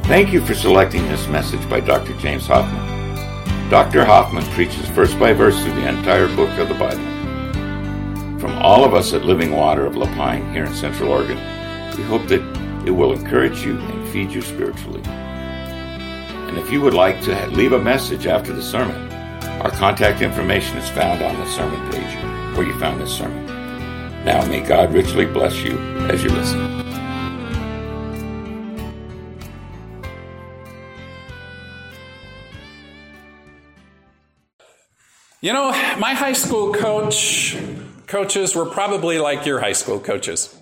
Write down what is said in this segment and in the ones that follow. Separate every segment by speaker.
Speaker 1: Thank you for selecting this message by Dr. James Hoffman. Dr. Hoffman preaches verse by verse through the entire book of the Bible. From all of us at Living Water of La Pine here in Central Oregon, we hope that it will encourage you and feed you spiritually. And if you would like to leave a message after the sermon, our contact information is found on the sermon page where you found this sermon. Now may God richly bless you as you listen.
Speaker 2: You know, my high school coaches were probably like your high school coaches.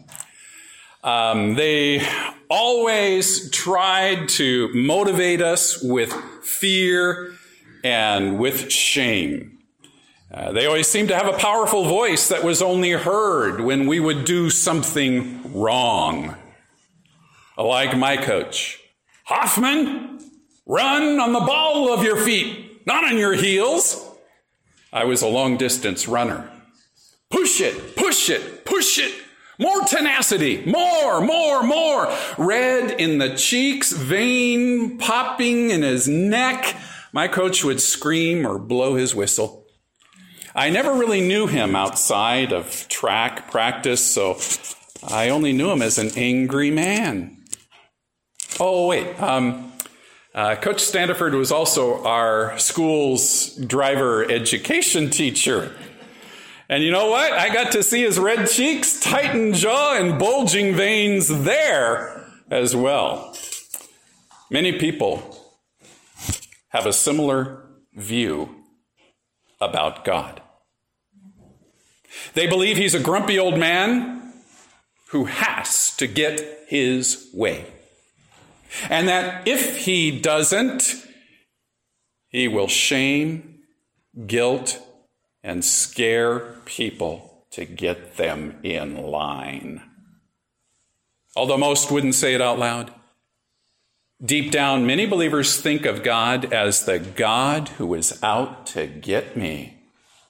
Speaker 2: They always tried to motivate us with fear and with shame. They always seemed to have a powerful voice that was only heard when we would do something wrong. Like my coach, Hoffman, run on the ball of your feet, not on your heels. I was a long-distance runner. Push it, push it, push it. More tenacity, more. Red in the cheeks, vein popping in his neck. My coach would scream or blow his whistle. I never really knew him outside of track practice, so I only knew him as an angry man. Oh, wait. Coach Standiford was also our school's driver education teacher. And you know what? I got to see his red cheeks, tightened jaw, and bulging veins there as well. Many people have a similar view about God. They believe he's a grumpy old man who has to get his way. And that if he doesn't, he will shame, guilt, and scare people to get them in line. Although most wouldn't say it out loud, deep down, many believers think of God as the God who is out to get me.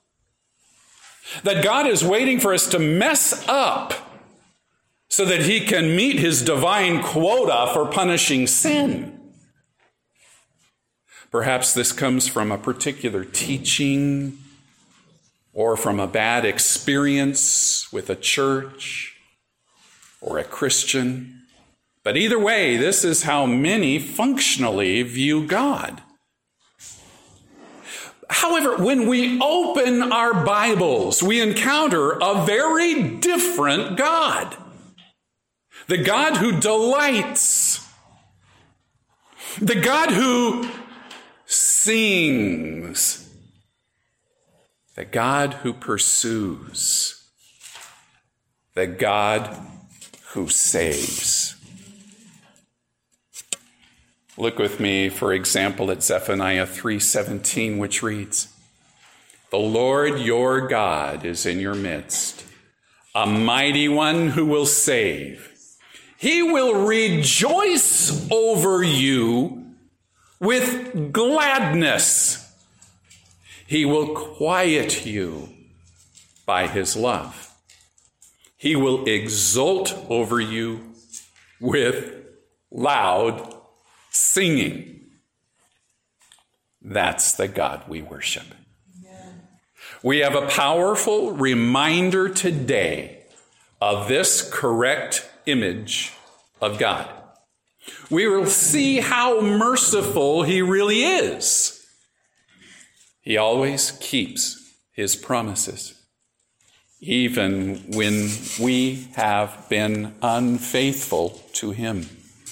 Speaker 2: That God is waiting for us to mess up so that he can meet his divine quota for punishing sin. Perhaps this comes from a particular teaching or from a bad experience with a church or a Christian. But either way, this is how many functionally view God. However, when we open our Bibles, we encounter a very different God. The God who delights. The God who sings. The God who pursues. The God who saves. Look with me, for example, at Zephaniah 3:17, which reads, "The Lord your God is in your midst, a mighty one who will save. He will rejoice over you with gladness. He will quiet you by his love. He will exult over you with loud singing." That's the God we worship. Amen. We have a powerful reminder today of this correct image of God. We will see how merciful he really is. He always keeps his promises, even when we have been unfaithful to him.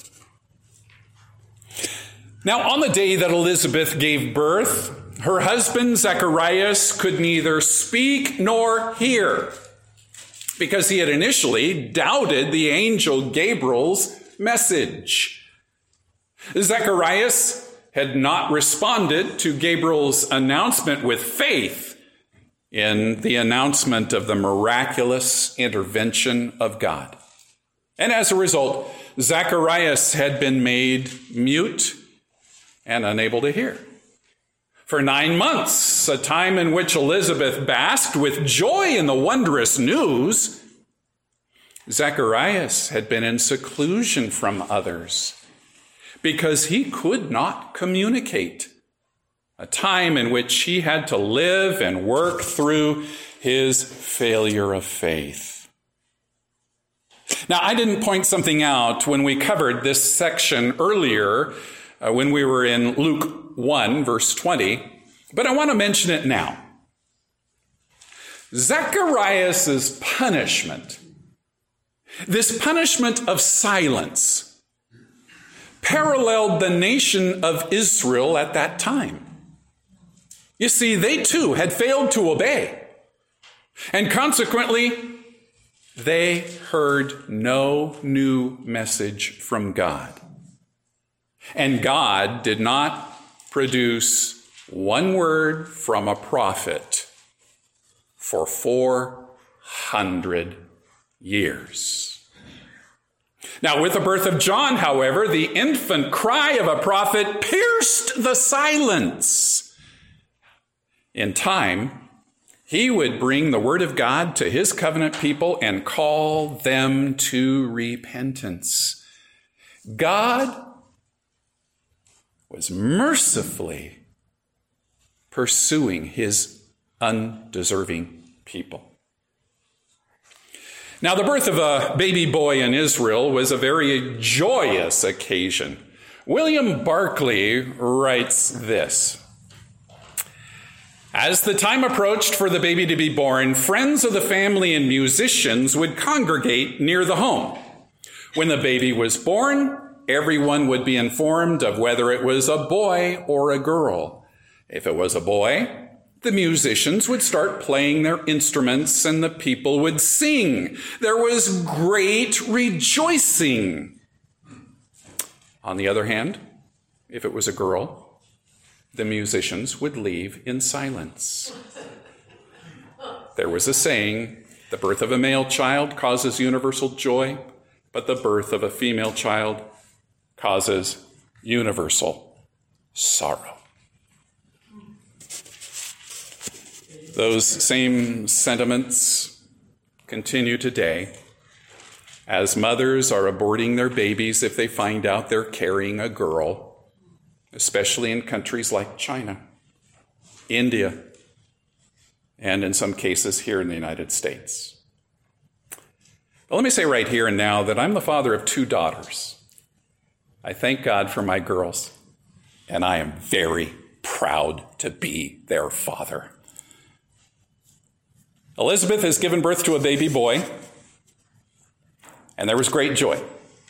Speaker 2: Now, on the day that Elizabeth gave birth, her husband Zacharias could neither speak nor hear, because he had initially doubted the angel Gabriel's message. Zacharias had not responded to Gabriel's announcement with faith in the announcement of the miraculous intervention of God. And as a result, Zacharias had been made mute and unable to hear. For 9 months, a time in which Elizabeth basked with joy in the wondrous news, Zacharias had been in seclusion from others, because he could not communicate. A time in which he had to live and work through his failure of faith. Now, I didn't point something out when we covered this section earlier, when we were in Luke 1, verse 20, but I want to mention it now. Zacharias' punishment, this punishment of silence, paralleled the nation of Israel at that time. You see, they too had failed to obey, and consequently, they heard no new message from God. And God did not produce one word from a prophet for 400 years. Now, with the birth of John, however, the infant cry of a prophet pierced the silence. In time, he would bring the word of God to his covenant people and call them to repentance. God was mercifully pursuing his undeserving people. Now, the birth of a baby boy in Israel was a very joyous occasion. William Barclay writes this: as the time approached for the baby to be born, friends of the family and musicians would congregate near the home. When the baby was born, everyone would be informed of whether it was a boy or a girl. If it was a boy, the musicians would start playing their instruments and the people would sing. There was great rejoicing. On the other hand, if it was a girl, the musicians would leave in silence. There was a saying, the birth of a male child causes universal joy, but the birth of a female child causes universal sorrow. Those same sentiments continue today as mothers are aborting their babies if they find out they're carrying a girl, especially in countries like China, India, and in some cases here in the United States. But let me say right here and now that I'm the father of 2 daughters. I thank God for my girls, and I am very proud to be their father. Elizabeth has given birth to a baby boy, and there was great joy.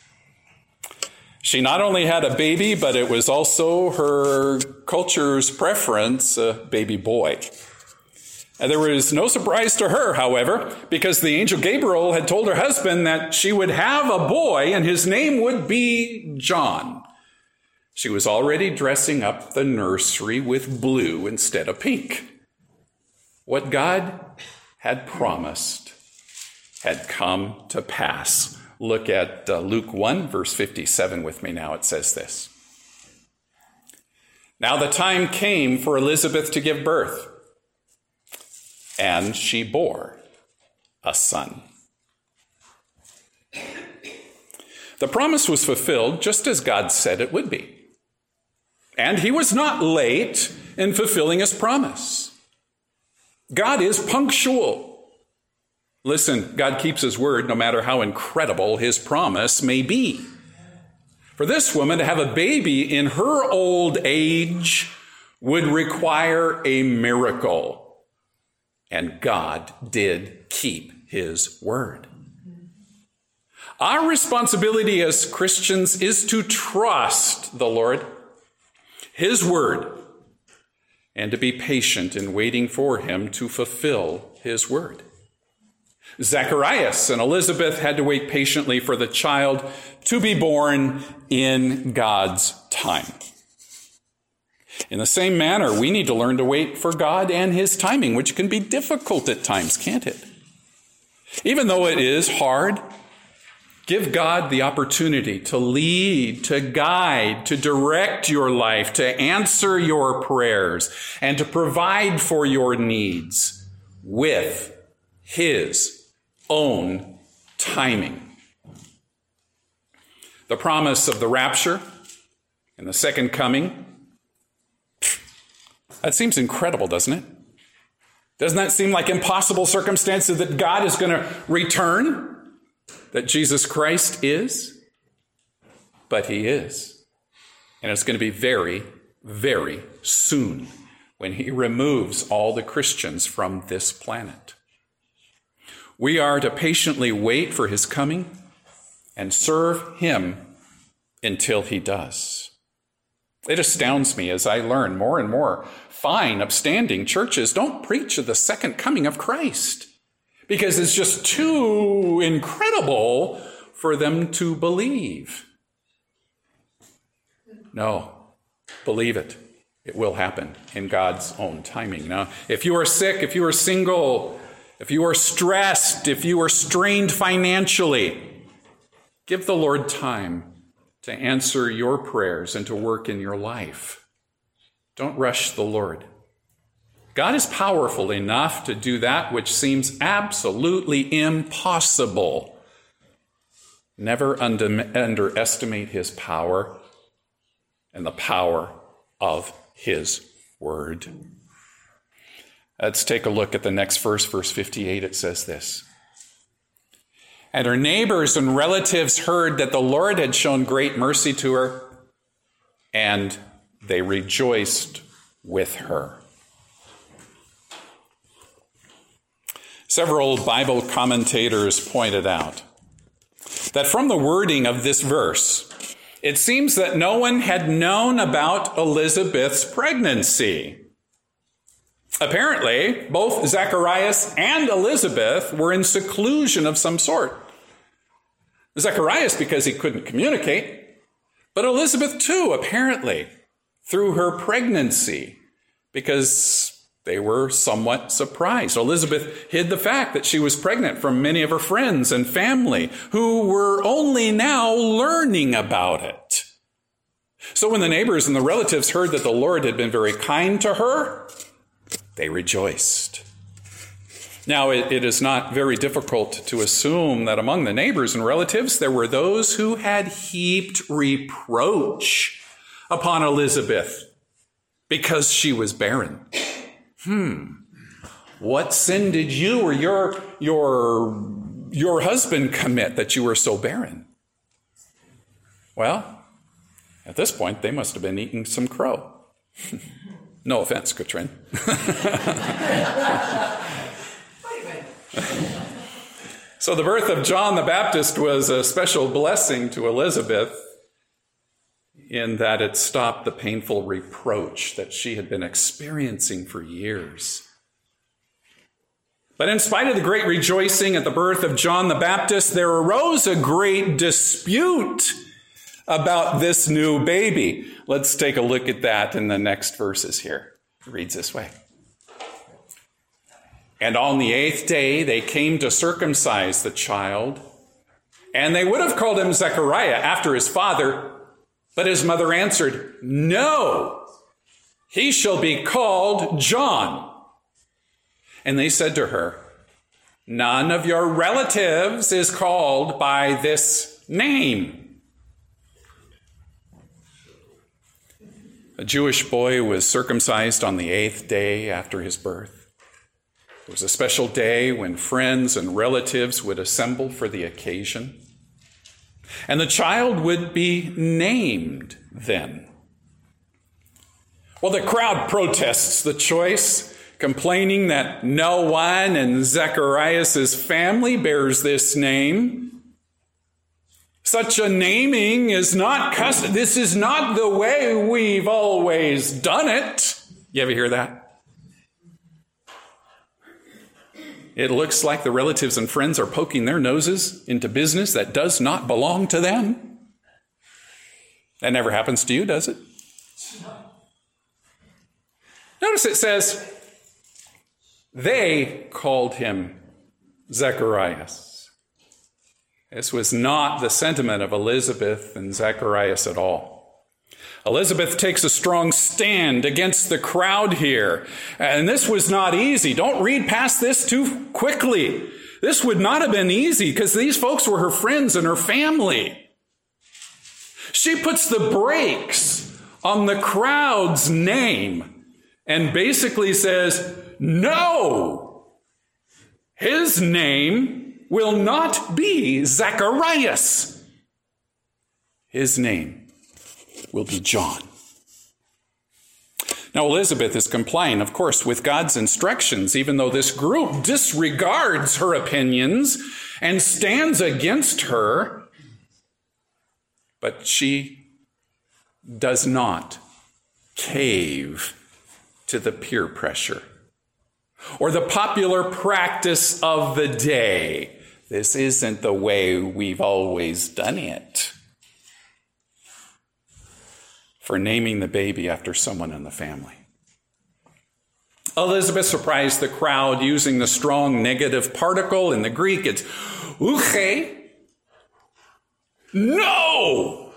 Speaker 2: She not only had a baby, but it was also her culture's preference, a baby boy. And there was no surprise to her, however, because the angel Gabriel had told her husband that she would have a boy and his name would be John. She was already dressing up the nursery with blue instead of pink. What God had promised had come to pass. Look at Luke 1, verse 57 with me now. It says this: now the time came for Elizabeth to give birth, and she bore a son. The promise was fulfilled just as God said it would be. And he was not late in fulfilling his promise. God is punctual. Listen, God keeps his word no matter how incredible his promise may be. For this woman to have a baby in her old age would require a miracle. And God did keep his word. Our responsibility as Christians is to trust the Lord, his word, and to be patient in waiting for him to fulfill his word. Zacharias and Elizabeth had to wait patiently for the child to be born in God's time. In the same manner, we need to learn to wait for God and his timing, which can be difficult at times, can't it? Even though it is hard, give God the opportunity to lead, to guide, to direct your life, to answer your prayers, and to provide for your needs with his own timing. The promise of the rapture in the second coming. That seems incredible, doesn't it? Doesn't that seem like impossible circumstances that God is going to return? That Jesus Christ is? But he is. And it's going to be very, very soon when he removes all the Christians from this planet. We are to patiently wait for his coming and serve him until he does. It astounds me as I learn more and more fine, upstanding churches don't preach of the second coming of Christ because it's just too incredible for them to believe. No, believe it. It will happen in God's own timing. Now, if you are sick, if you are single, if you are stressed, if you are strained financially, give the Lord time to answer your prayers and to work in your life. Don't rush the Lord. God is powerful enough to do that which seems absolutely impossible. Never underestimate his power and the power of his word. Let's take a look at the next verse, verse 58. It says this. And her neighbors and relatives heard that the Lord had shown great mercy to her, and they rejoiced with her. Several Bible commentators pointed out that from the wording of this verse, it seems that no one had known about Elizabeth's pregnancy. Apparently, both Zacharias and Elizabeth were in seclusion of some sort. Zacharias because he couldn't communicate, but Elizabeth too, apparently, through her pregnancy, because they were somewhat surprised. Elizabeth hid the fact that she was pregnant from many of her friends and family who were only now learning about it. So when the neighbors and the relatives heard that the Lord had been very kind to her, they rejoiced. Now, it is not very difficult to assume that among the neighbors and relatives, there were those who had heaped reproach upon Elizabeth because she was barren. What sin did you or your husband commit that you were so barren? Well, at this point, they must have been eating some crow. No offense, Katrin. So the birth of John the Baptist was a special blessing to Elizabeth in that it stopped the painful reproach that she had been experiencing for years. But in spite of the great rejoicing at the birth of John the Baptist, there arose a great dispute about this new baby. Let's take a look at that in the next verses here. It reads this way. And on the 8th day, they came to circumcise the child, and they would have called him Zechariah after his father, but his mother answered, "No, he shall be called John." And they said to her, "None of your relatives is called by this name." A Jewish boy was circumcised on the 8th day after his birth. It was a special day when friends and relatives would assemble for the occasion. And the child would be named then. Well, the crowd protests the choice, complaining that no one in Zacharias' family bears this name. Such a naming is not custom. This is not the way we've always done it. You ever hear that? It looks like the relatives and friends are poking their noses into business that does not belong to them. That never happens to you, does it? Notice it says, they called him Zacharias. This was not the sentiment of Elizabeth and Zacharias at all. Elizabeth takes a strong stand against the crowd here. And this was not easy. Don't read past this too quickly. This would not have been easy because these folks were her friends and her family. She puts the brakes on the crowd's name and basically says, no, his name will not be Zacharias. His name will be John. Now, Elizabeth is complying, of course, with God's instructions, even though this group disregards her opinions and stands against her. But she does not cave to the peer pressure or the popular practice of the day. This isn't the way we've always done it. For naming the baby after someone in the family. Elizabeth surprised the crowd using the strong negative particle. In the Greek, it's ouche. No!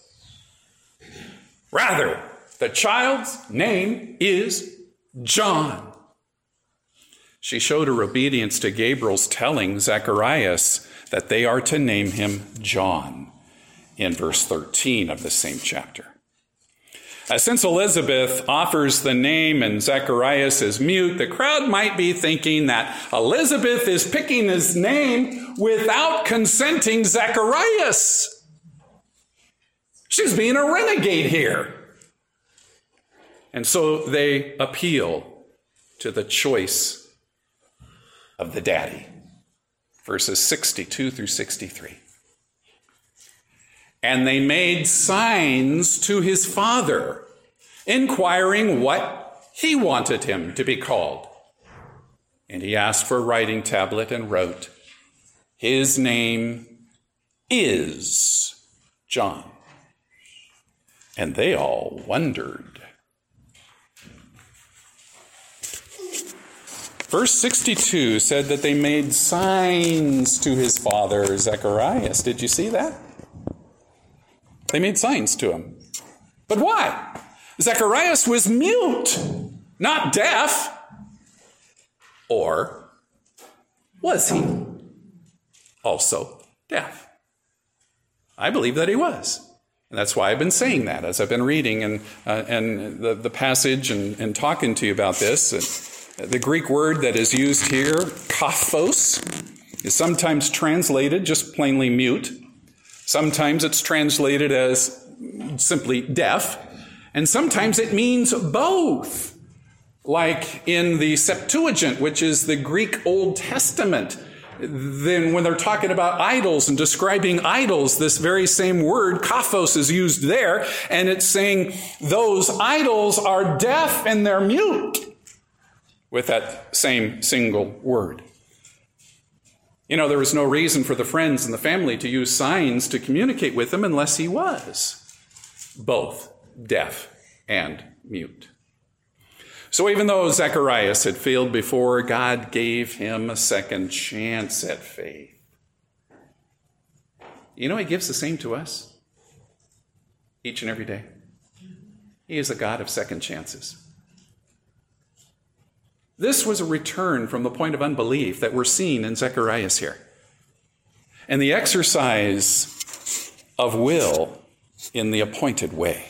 Speaker 2: Rather, the child's name is John. She showed her obedience to Gabriel's telling Zacharias that they are to name him John in verse 13 of the same chapter. Since Elizabeth offers the name and Zacharias is mute, the crowd might be thinking that Elizabeth is picking his name without consenting Zacharias. She's being a renegade here. And so they appeal to the choice of the daddy. Verses 62 through 63. And they made signs to his father, inquiring what he wanted him to be called. And he asked for a writing tablet and wrote, his name is John. And they all wondered. Verse 62 said that they made signs to his father, Zacharias. Did you see that? They made signs to him. But why? Zacharias was mute, not deaf. Or was he also deaf? I believe that he was. And that's why I've been saying that as I've been reading and the passage and talking to you about this. The Greek word that is used here, kaphos, is sometimes translated just plainly mute. Sometimes it's translated as simply deaf, and sometimes it means both. Like in the Septuagint, which is the Greek Old Testament, then when they're talking about idols and describing idols, this very same word, kaphos, is used there, and it's saying those idols are deaf and they're mute with that same single word. You know, there was no reason for the friends and the family to use signs to communicate with him unless he was both deaf and mute. So even though Zacharias had failed before, God gave him a second chance at faith. You know, he gives the same to us each and every day. He is a God of second chances. This was a return from the point of unbelief that we're seeing in Zacharias here. And the exercise of will in the appointed way.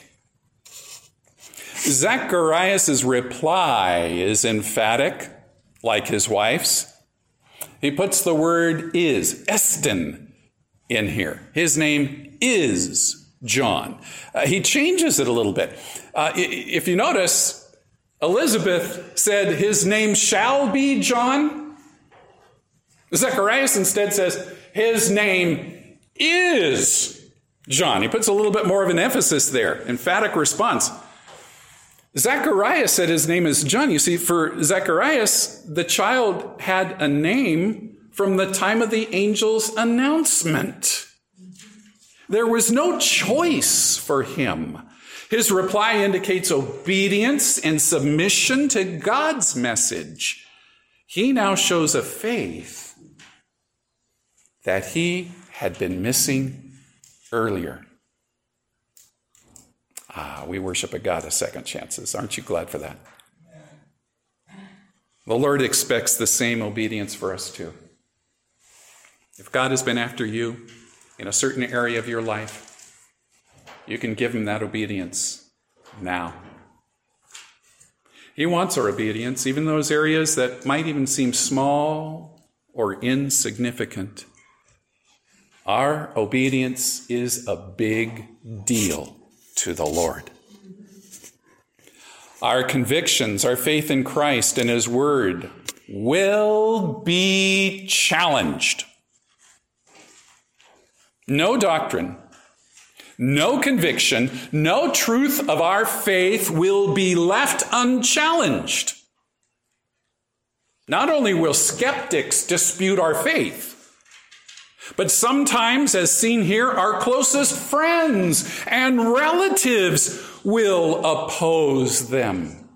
Speaker 2: Zacharias' reply is emphatic, like his wife's. He puts the word is, esten, in here. His name is John. He changes it a little bit. If you notice, Elizabeth said, his name shall be John. Zacharias instead says, his name is John. He puts a little bit more of an emphasis there, emphatic response. Zacharias said his name is John. You see, for Zacharias, the child had a name from the time of the angel's announcement. There was no choice for him. His reply indicates obedience and submission to God's message. He now shows a faith that he had been missing earlier. We worship a God of second chances. Aren't you glad for that? The Lord expects the same obedience for us too. If God has been after you in a certain area of your life, you can give him that obedience now. He wants our obedience, even those areas that might even seem small or insignificant. Our obedience is a big deal to the Lord. Our convictions, our faith in Christ and His Word will be challenged. No doctrine, no conviction, no truth of our faith will be left unchallenged. Not only will skeptics dispute our faith, but sometimes, as seen here, our closest friends and relatives will oppose them.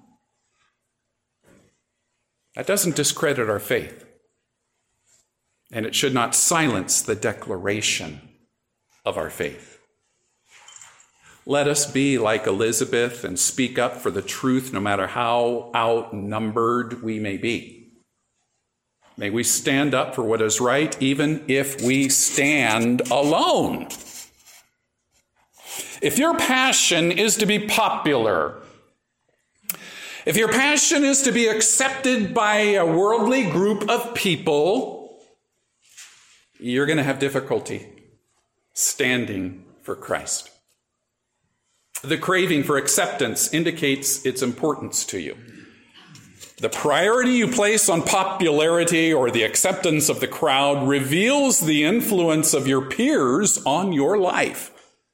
Speaker 2: That doesn't discredit our faith, and it should not silence the declaration of our faith. Let us be like Elizabeth and speak up for the truth no matter how outnumbered we may be. May we stand up for what is right, even if we stand alone. If your passion is to be popular, if your passion is to be accepted by a worldly group of people, you're going to have difficulty standing for Christ. The craving for acceptance indicates its importance to you. The priority you place on popularity or the acceptance of the crowd reveals the influence of your peers on your life.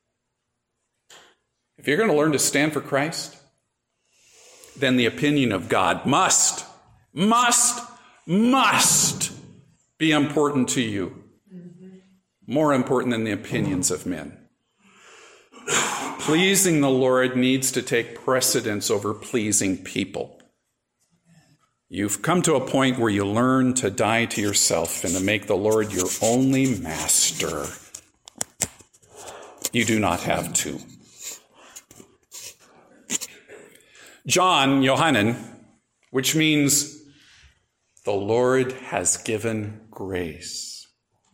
Speaker 2: If you're going to learn to stand for Christ, then the opinion of God must be important to you. More important than the opinions of men. Pleasing the Lord needs to take precedence over pleasing people. You've come to a point where you learn to die to yourself and to make the Lord your only master. You do not have to. Johannan, which means the Lord has given grace,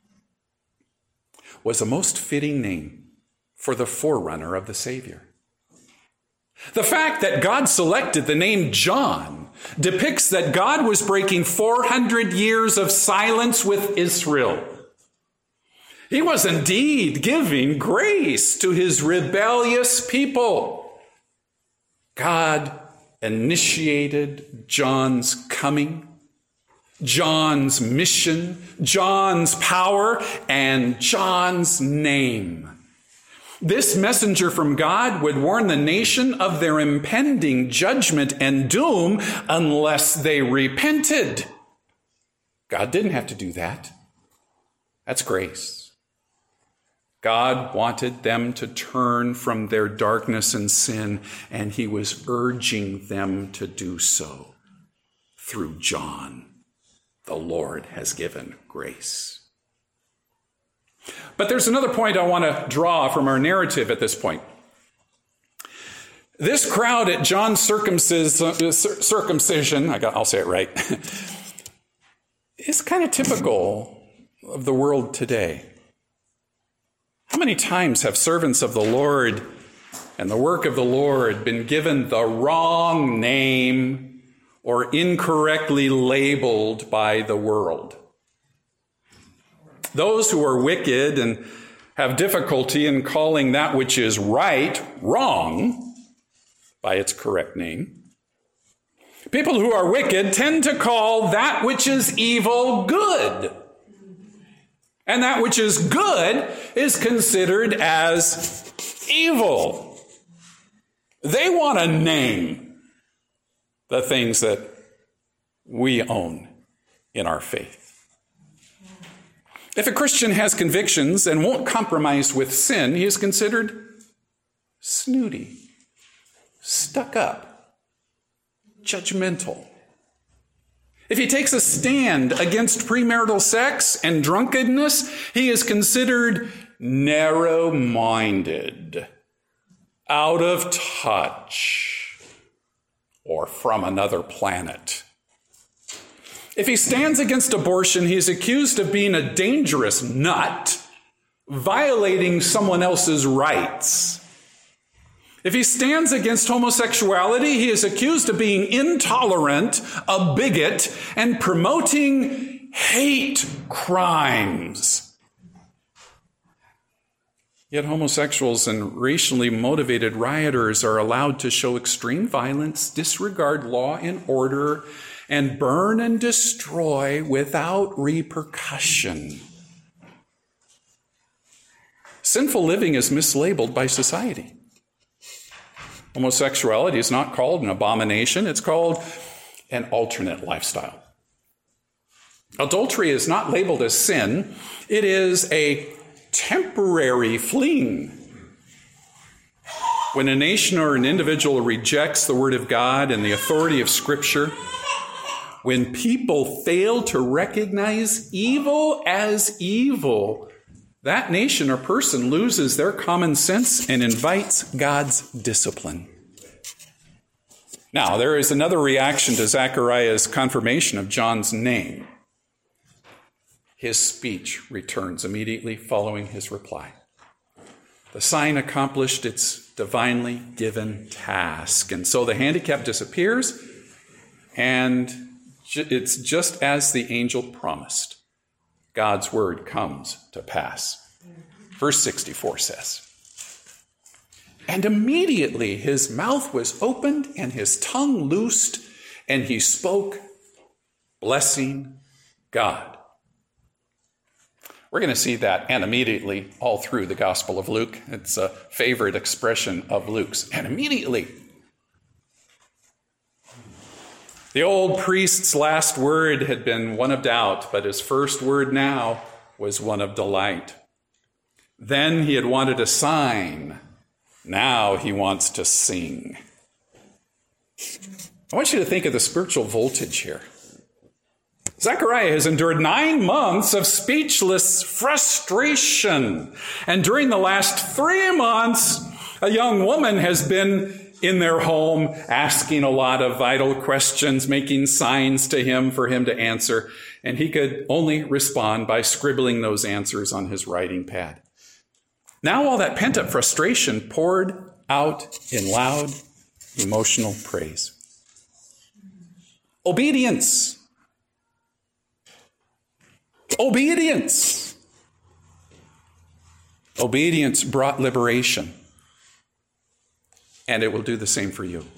Speaker 2: was a most fitting name for the forerunner of the Savior. The fact that God selected the name John depicts that God was breaking 400 years of silence with Israel. He was indeed giving grace to his rebellious people. God initiated John's coming, John's mission, John's power, and John's name. This messenger from God would warn the nation of their impending judgment and doom unless they repented. God didn't have to do that. That's grace. God wanted them to turn from their darkness and sin, and he was urging them to do so through John. The Lord has given grace. But there's another point I want to draw from our narrative at this point. This crowd at John's circumcision, I'll say it right, is kind of typical of the world today. How many times have servants of the Lord and the work of the Lord been given the wrong name or incorrectly labeled by the world? Those who are wicked and have difficulty in calling that which is right wrong by its correct name. People who are wicked tend to call that which is evil good. And that which is good is considered as evil. They want to name the things that we own in our faith. If a Christian has convictions and won't compromise with sin, he is considered snooty, stuck up, judgmental. If he takes a stand against premarital sex and drunkenness, he is considered narrow-minded, out of touch, or from another planet. If he stands against abortion, he is accused of being a dangerous nut, violating someone else's rights. If he stands against homosexuality, he is accused of being intolerant, a bigot, and promoting hate crimes. Yet homosexuals and racially motivated rioters are allowed to show extreme violence, disregard law and order, and burn and destroy without repercussion. Sinful living is mislabeled by society. Homosexuality is not called an abomination, it's called an alternate lifestyle. Adultery is not labeled as sin, it is a temporary fleeing. When a nation or an individual rejects the Word of God and the authority of Scripture, when people fail to recognize evil as evil, that nation or person loses their common sense and invites God's discipline. Now, there is another reaction to Zechariah's confirmation of John's name. His speech returns immediately following his reply. The sign accomplished its divinely given task. And so the handicap disappears, and it's just as the angel promised. God's word comes to pass. Verse 64 says, "And immediately his mouth was opened and his tongue loosed, and he spoke, blessing God." We're going to see that "and immediately" all through the Gospel of Luke. It's a favorite expression of Luke's. And immediately. The old priest's last word had been one of doubt, but his first word now was one of delight. Then he had wanted a sign. Now he wants to sing. I want you to think of the spiritual voltage here. Zechariah has endured 9 months of speechless frustration. And during the last 3 months, a young woman has been in their home asking a lot of vital questions, making signs to him for him to answer. And he could only respond by scribbling those answers on his writing pad. Now all that pent-up frustration poured out in loud, emotional praise. Obedience. Obedience. Obedience brought liberation. And it will do the same for you.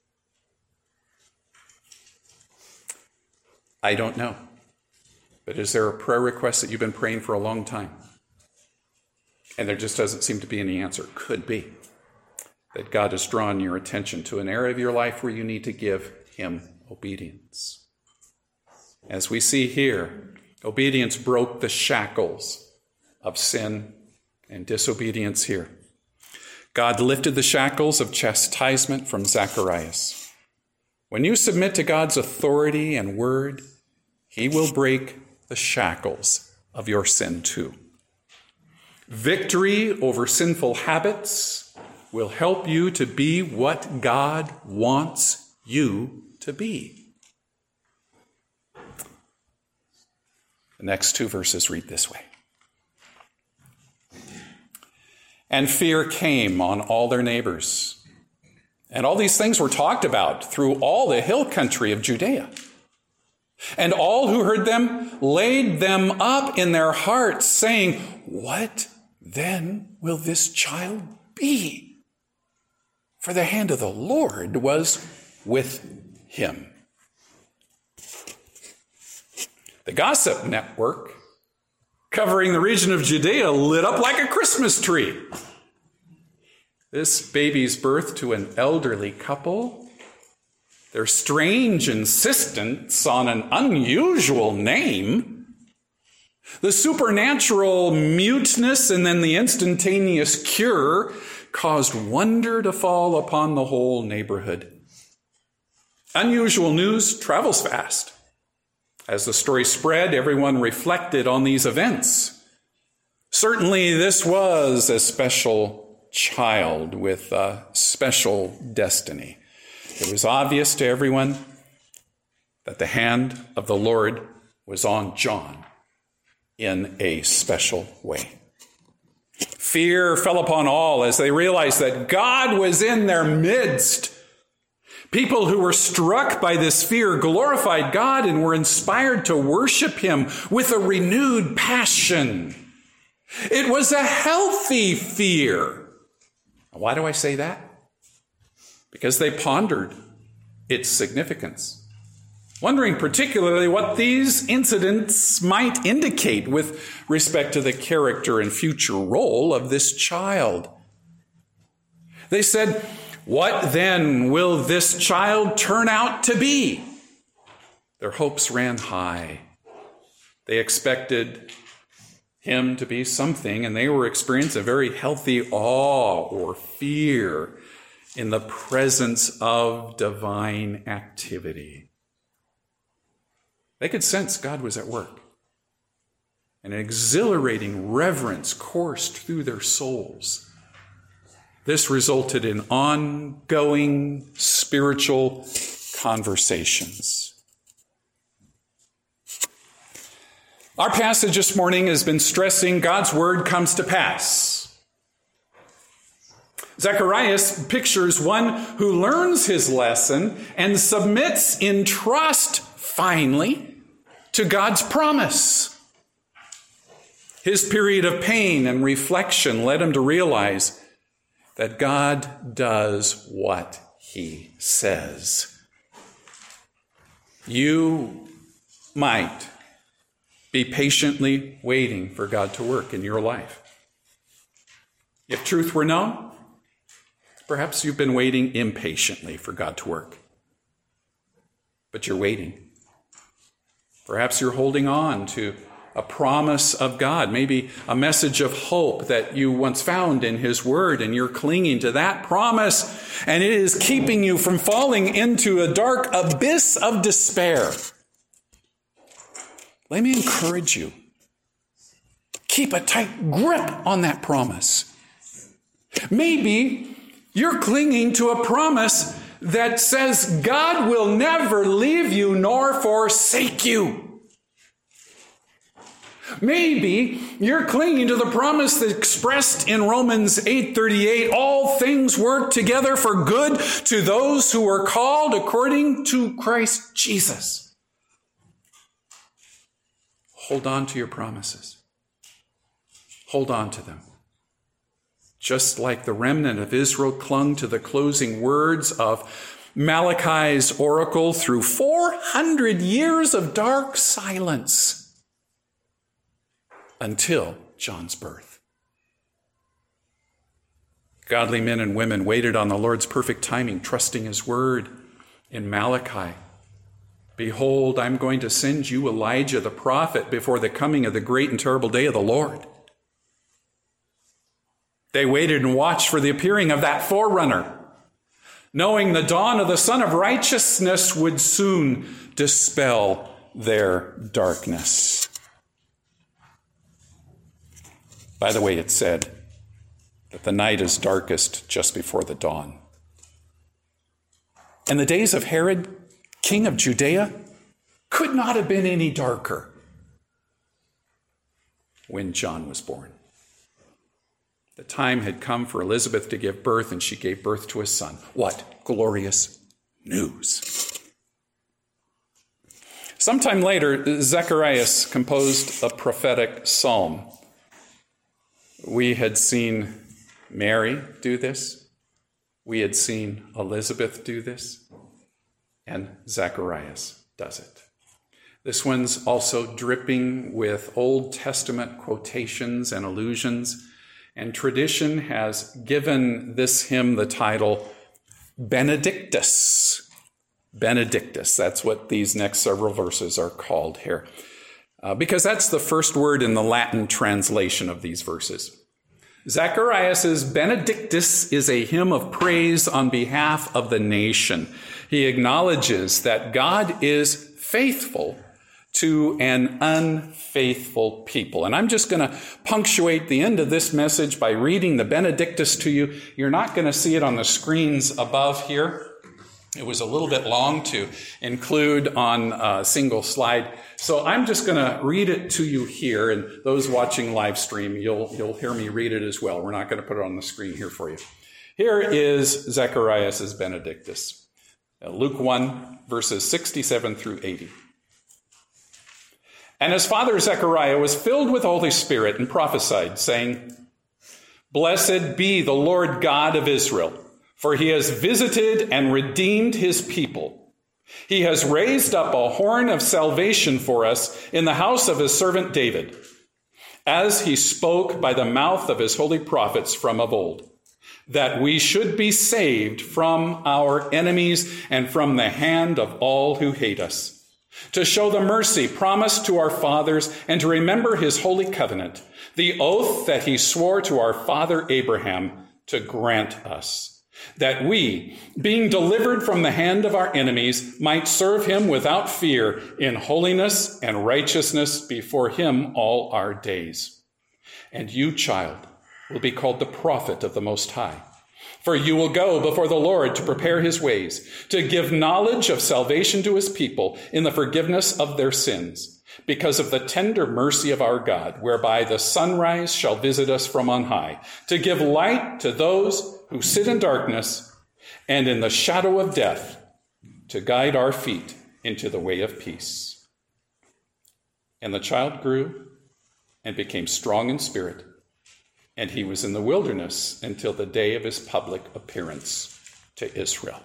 Speaker 2: I don't know. But is there a prayer request that you've been praying for a long time? And there just doesn't seem to be any answer? Could be that God has drawn your attention to an area of your life where you need to give him obedience. As we see here, obedience broke the shackles of sin and disobedience here. God lifted the shackles of chastisement from Zacharias. When you submit to God's authority and word, he will break the shackles of your sin too. Victory over sinful habits will help you to be what God wants you to be. The next 2 verses read this way. And fear came on all their neighbors. And all these things were talked about through all the hill country of Judea. And all who heard them laid them up in their hearts, saying, "What then will this child be?" For the hand of the Lord was with him. The gossip network covering the region of Judea lit up like a Christmas tree. This baby's birth to an elderly couple, their strange insistence on an unusual name, the supernatural muteness and then the instantaneous cure caused wonder to fall upon the whole neighborhood. Unusual news travels fast. As the story spread, everyone reflected on these events. Certainly, this was a special child with a special destiny. It was obvious to everyone that the hand of the Lord was on John in a special way. Fear fell upon all as they realized that God was in their midst. People who were struck by this fear glorified God and were inspired to worship him with a renewed passion. It was a healthy fear. Why do I say that? Because they pondered its significance, wondering particularly what these incidents might indicate with respect to the character and future role of this child. They said, "What then will this child turn out to be?" Their hopes ran high. They expected him to be something, and they were experiencing a very healthy awe or fear in the presence of divine activity. They could sense God was at work. An exhilarating reverence coursed through their souls. This resulted in ongoing spiritual conversations. Our passage this morning has been stressing God's word comes to pass. Zacharias pictures one who learns his lesson and submits in trust, finally, to God's promise. His period of pain and reflection led him to realize that God does what he says. You might be patiently waiting for God to work in your life. If truth were known, perhaps you've been waiting impatiently for God to work. But you're waiting. Perhaps you're holding on to a promise of God, maybe a message of hope that you once found in his word, and you're clinging to that promise, and it is keeping you from falling into a dark abyss of despair. Let me encourage you. Keep a tight grip on that promise. Maybe you're clinging to a promise that says God will never leave you nor forsake you. Maybe you're clinging to the promise that's expressed in Romans 8:38, all things work together for good to those who are called according to Christ Jesus. Hold on to your promises. Hold on to them. Just like the remnant of Israel clung to the closing words of Malachi's oracle through 400 years of dark silence until John's birth. Godly men and women waited on the Lord's perfect timing, trusting his word in Malachi. Behold, I'm going to send you Elijah the prophet before the coming of the great and terrible day of the Lord. They waited and watched for the appearing of that forerunner, knowing the dawn of the Son of Righteousness would soon dispel their darkness. By the way, it's said that the night is darkest just before the dawn. And the days of Herod, king of Judea, could not have been any darker when John was born. The time had come for Elizabeth to give birth, and she gave birth to a son. What glorious news! Sometime later, Zacharias composed a prophetic psalm. We had seen Mary do this. We had seen Elizabeth do this. And Zacharias does it. This one's also dripping with Old Testament quotations and allusions, and tradition has given this hymn the title Benedictus. Benedictus, that's what these next several verses are called here, because that's the first word in the Latin translation of these verses. Zacharias' Benedictus is a hymn of praise on behalf of the nation. He acknowledges that God is faithful to an unfaithful people. And I'm just going to punctuate the end of this message by reading the Benedictus to you. You're not going to see it on the screens above here, It was a little bit long to include on a single slide. So I'm just going to read it to you here. And those watching live stream, you'll hear me read it as well. We're not going to put it on the screen here for you. Here is Zacharias' Benedictus. Luke 1, verses 67 through 80. And his father Zechariah was filled with the Holy Spirit and prophesied, saying, Blessed be the Lord God of Israel, for he has visited and redeemed his people. He has raised up a horn of salvation for us in the house of his servant David, as he spoke by the mouth of his holy prophets from of old, that we should be saved from our enemies and from the hand of all who hate us, to show the mercy promised to our fathers and to remember his holy covenant, the oath that he swore to our father Abraham to grant us, that we, being delivered from the hand of our enemies, might serve him without fear in holiness and righteousness before him all our days. And you, child, will be called the prophet of the Most High. For you will go before the Lord to prepare his ways, to give knowledge of salvation to his people in the forgiveness of their sins, because of the tender mercy of our God, whereby the sunrise shall visit us from on high, to give light to those who sit in darkness and in the shadow of death, to guide our feet into the way of peace. And the child grew and became strong in spirit, and he was in the wilderness until the day of his public appearance to Israel.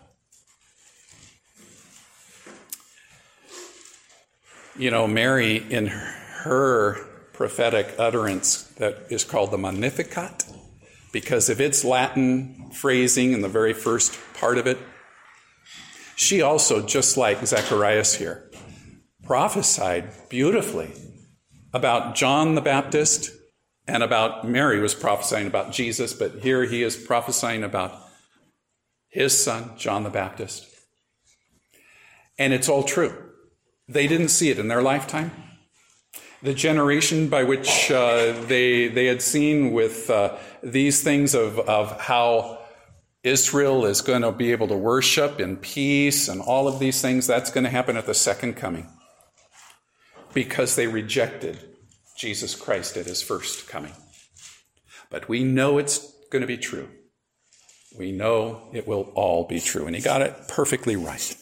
Speaker 2: You know, Mary, in her prophetic utterance that is called the Magnificat, because of its Latin phrasing in the very first part of it, she also, just like Zacharias here, prophesied beautifully about John the Baptist, and about Mary was prophesying about Jesus, but here he is prophesying about his son, John the Baptist. And it's all true. They didn't see it in their lifetime. The generation by which they had seen with these things of how Israel is going to be able to worship in peace and all of these things, that's going to happen at the second coming, because they rejected Jesus Christ at his first coming. But we know it's going to be true. We know it will all be true. And he got it perfectly right.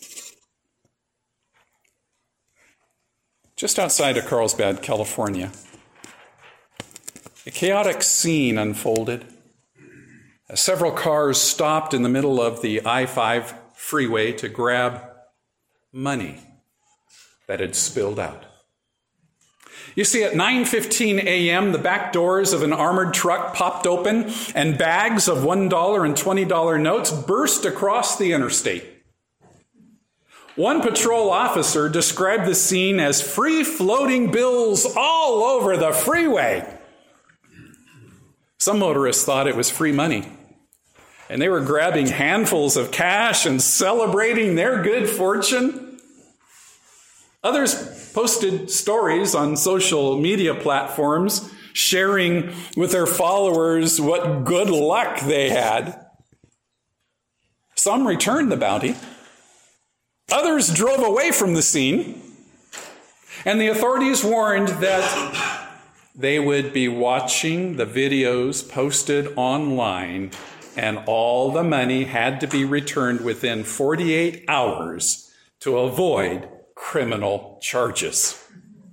Speaker 2: Just outside of Carlsbad, California, a chaotic scene unfolded as several cars stopped in the middle of the I-5 freeway to grab money that had spilled out. You see, at 9:15 a.m., the back doors of an armored truck popped open and bags of $1 and $20 notes burst across the interstate. One patrol officer described the scene as free-floating bills all over the freeway. Some motorists thought it was free money, and they were grabbing handfuls of cash and celebrating their good fortune. Others posted stories on social media platforms, sharing with their followers what good luck they had. Some returned the bounty. Others drove away from the scene. And the authorities warned that they would be watching the videos posted online, and all the money had to be returned within 48 hours to avoid criminal charges.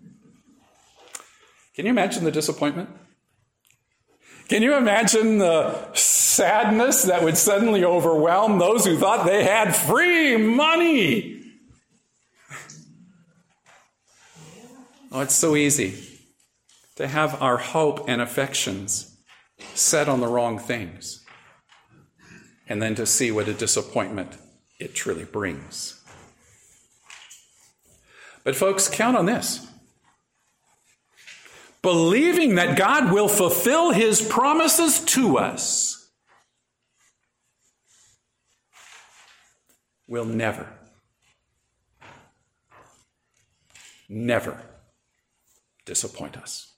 Speaker 2: Can you imagine the disappointment? Can you imagine the sadness that would suddenly overwhelm those who thought they had free money? Oh, it's so easy to have our hope and affections set on the wrong things, and then to see what a disappointment it truly brings. But folks, count on this. Believing that God will fulfill his promises to us will never disappoint us.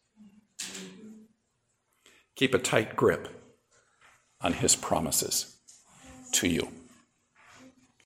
Speaker 2: Keep a tight grip on his promises to you.